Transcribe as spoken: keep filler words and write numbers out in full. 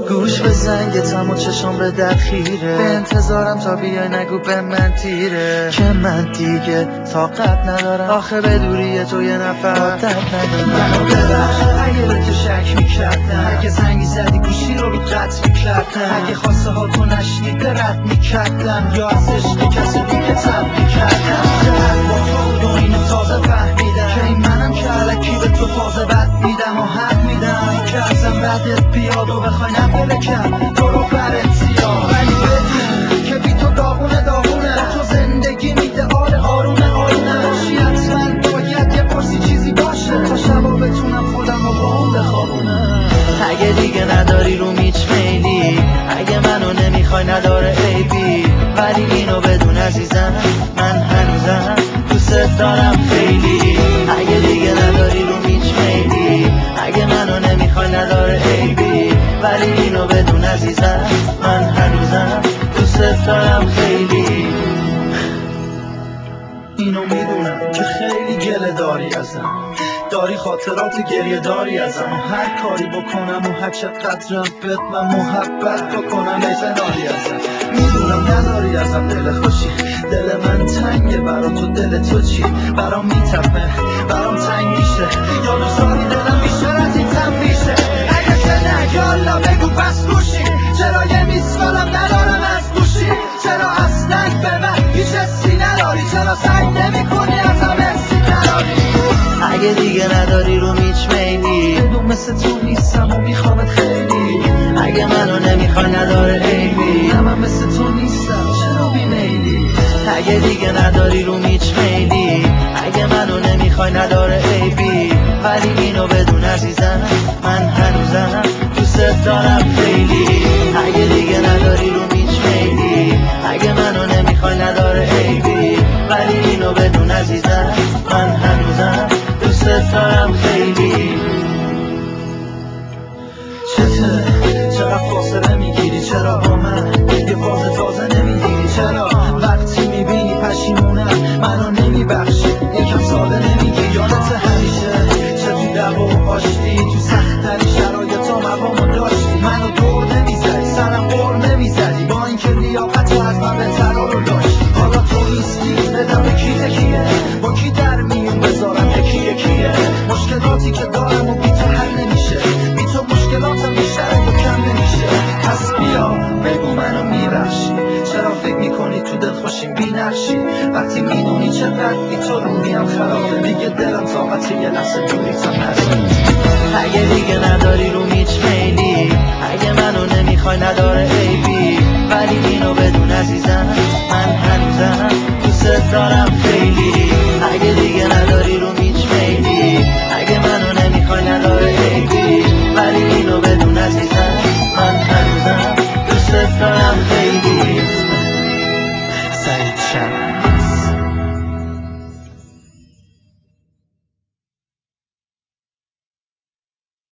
گوش به زنگتم و چشم به در خیره، به انتظارم تا بیای نگو به من تیره که من دیگه طاقت ندارم، آخه به دوری تو یه نفر عادت ندارم. منو ببخش اگه به تو شک میکردم، اگه زنگی زدی گوشی رو رو قطع میکردم، اگه خواسته ها تو نشنیده رد میکردم، یا از عشق کسی دیگه تب میکردم. زهر با تو بود و اینو تازه فهمیدم که این منم که علکی به تو فاز بد میدم و حق میدم که ازم بدت بیاد و بخوای نفلکم تو رو بر انتیار، ولی بدون که بی تو داغونه داغونه، با تو زندگی میدهال آرومه آرومه. باشی حتما باید یه پرسی چیزی باشه تا شبا بتونم خودم رو با اون بخوابونم. اگه دیگه نداری رو میچ میلی، اگه منو نمیخوای نداره عیبی، ولی اینو بدون عزیزم من هنوزم دوست دارم خیلی. اگه دیگه نداری رو میچ میلی، اگه منو نمیخوای نداره عیبی، ولی اینو بدون عزیزم من هنوزم دوست دارم خیلی. اینو میدونم که خیلی گله داری ازم، داری خاطرات گریه داری ازم، و هر کاری بکنم و هر چقدرم بهت من محبت بکنم ای زناری ازم. میدونم نداری ازم دل خوشی، دل من تنگه برا تو، دل تو چی؟ برام میتپه برام تنگ میشه، یا دوست داری دلم بیشتر از این تم میشه؟ اگه که نه یالا بگو پس گوشی، چرا یه میسکالم ندارم از گوشی؟ چرا اصلا به من هیچ حسی نداری؟ چرا سعی نمی کنی ازم حسی نداری؟ اگه دیگه نداری رو میچ میلی، بدون مثل تو نیستم و میخوامت خیلی. اگه منو نمیخوای نداره عیبی، من مثل تو نیستم چرا بیمیلی؟ اگه دیگه نداری رو میچ میلی، اگه منو نمیخوای نداره عیبی، ولی اینو بدون عزیزم من هنوزم دوست دارم خیلی. اگه دیگه نداری رو میچ میلی، اگه منو نمیخوای نداره عیبی، ولی اینو بدون عزیزم من هنوزم دوست دارم خیلی. چته چقدر فاصله میگیری، چرا با من یه فاز تازه نمیگیری؟ چرا وقتی میبینی پشیمونم منو نمیبخشی یکم ساده نمیگی؟ یادت همیشه چه تو دعوا و آشتی، تو سخت‌ترین شرایط ها مقامو داشتی، منو دور نمیزدی سرم بر نمیزدی، با اینکه لیاقت و از من بهترا رو داشتی. حالا تو نیستی بدم به کی تکیه، با کی در میون بذارم یکی یکیه؟ مشکلاتی که دارم و بی تو حل نمیشه، بی تو مشکلاتم بیشتره و کم نمیشه. پس بیا بگو منو میبخشی، چرا فکر میکنی تو دل خوشیم بی نقشی؟ وقتی میدونی چقدر بی تو روحیم خرابه، دیگه دلم طاقت یه لحظه دوریتم نداره. اگه دیگه نداری رو میچ میلی، اگه منو نمیخوای نداره عیبی، ولی اینو بدون عزیزم من هنوزم دوست دارم